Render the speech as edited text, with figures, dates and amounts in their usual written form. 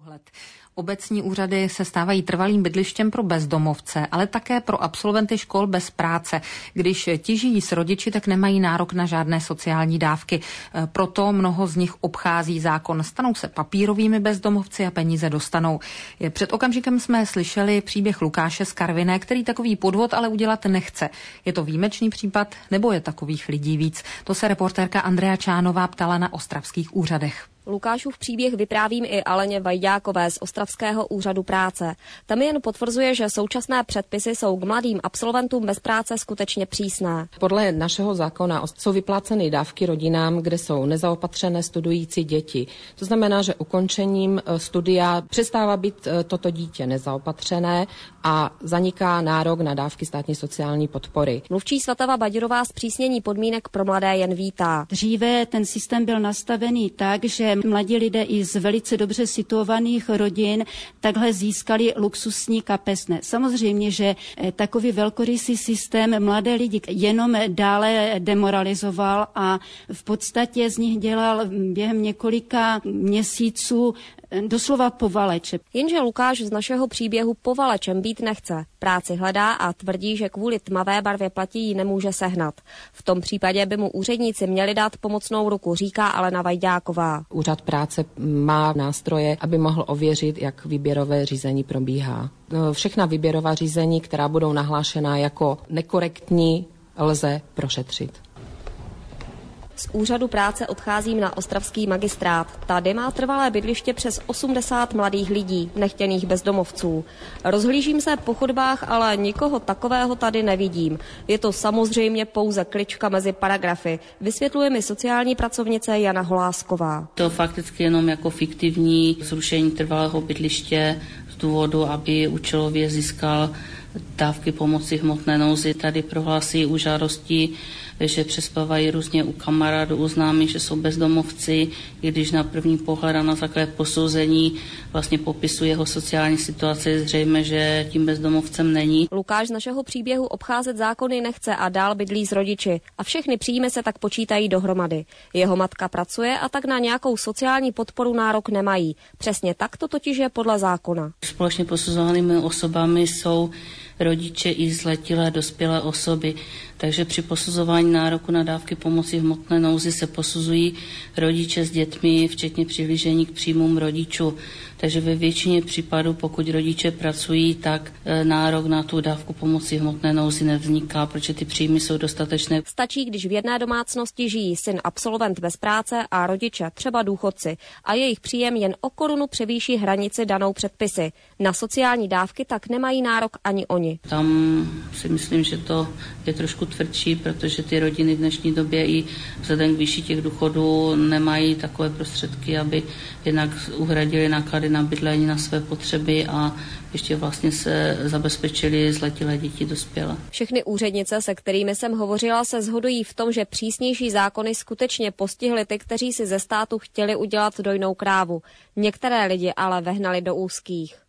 pohled. Obecní úřady se stávají trvalým bydlištěm pro bezdomovce, ale také pro absolventy škol bez práce. Když ti žijí s rodiči, tak nemají nárok na žádné sociální dávky. Proto mnoho z nich obchází zákon. Stanou se papírovými bezdomovci a peníze dostanou. Před okamžikem jsme slyšeli příběh Lukáše z Karviné, který takový podvod ale udělat nechce. Je to výjimečný případ, nebo je takových lidí víc? To se reportérka Andrea Čánová ptala na ostravských úřadech. Lukášův příběh vyprávím i Aleně Vajďákové z ostravského úřadu práce. Tam jen potvrzuje, že současné předpisy jsou k mladým absolventům bez práce skutečně přísné. Podle našeho zákona jsou vypláceny dávky rodinám, kde jsou nezaopatřené studující děti. To znamená, že ukončením studia přestává být toto dítě nezaopatřené a zaniká nárok na dávky státní sociální podpory. Mluvčí Svatava Badirová zpřísnění podmínek pro mladé jen vítá. Dříve ten systém byl nastavený tak, že mladí lidé i z velice dobře situovaných rodin takhle získali luxusní kapesné. Samozřejmě, že takový velkorysý systém mladé lidi jenom dále demoralizoval a v podstatě z nich dělal během několika měsíců doslova povaleče. Jenže Lukáš z našeho příběhu povalečem být nechce. Práci hledá a tvrdí, že kvůli tmavé barvě platí ji nemůže sehnat. V tom případě by mu úředníci měli dát pomocnou ruku, říká Alena Vajďáková. Úřad práce má nástroje, aby mohl ověřit, jak výběrové řízení probíhá. Všechna výběrová řízení, která budou nahlášena jako nekorektní, lze prošetřit. Z úřadu práce odcházím na ostravský magistrát. Tady má trvalé bydliště přes 80 mladých lidí, nechtěných bezdomovců. Rozhlížím se po chodbách, ale nikoho takového tady nevidím. Je to samozřejmě pouze klička mezi paragrafy, vysvětluje mi sociální pracovnice Jana Holásková. To fakticky jenom jako fiktivní zrušení trvalého bydliště z důvodu, aby účelově získal dávky pomoci v hmotné nouzi. Tady prohlásí u žádosti, že přespávají různě u kamarádů, u známých, že jsou bezdomovci, i když na první pohled a na základě posouzení vlastně popisuje jeho sociální situaci, je zřejmé, že tím bezdomovcem není. Lukáš z našeho příběhu obcházet zákony nechce a dál bydlí s rodiči a všechny příjmy se tak počítají dohromady. Jeho matka pracuje a tak na nějakou sociální podporu nárok nemají. Přesně tak to totiž je podle zákona. Společně posuzovanými osobami jsou rodiče i zletilé dospělé osoby. Takže při posuzování nároku na dávky pomoci v hmotné nouzi se posuzují rodiče s dětmi, včetně přihlížení k příjmům rodičů. Takže ve většině případů, pokud rodiče pracují, tak nárok na tu dávku pomoci v hmotné nouzi nevzniká, protože ty příjmy jsou dostatečné. Stačí, když v jedné domácnosti žijí syn absolvent bez práce a rodiče, třeba důchodci, a jejich příjem jen o korunu převýší hranici danou předpisy. Na sociální dávky tak nemají nárok ani oni. Tam si myslím, že to je trošku tvrdší, protože ty rodiny v dnešní době i vzhledem k výši těch důchodů nemají takové prostředky, aby jednak uhradili náklady na bydlení, na své potřeby a ještě vlastně se zabezpečili zletilé děti dospělé. Všechny úřednice, se kterými jsem hovořila, se shodují v tom, že přísnější zákony skutečně postihly ty, kteří si ze státu chtěli udělat dojnou krávu. Některé lidi ale vehnali do úzkých.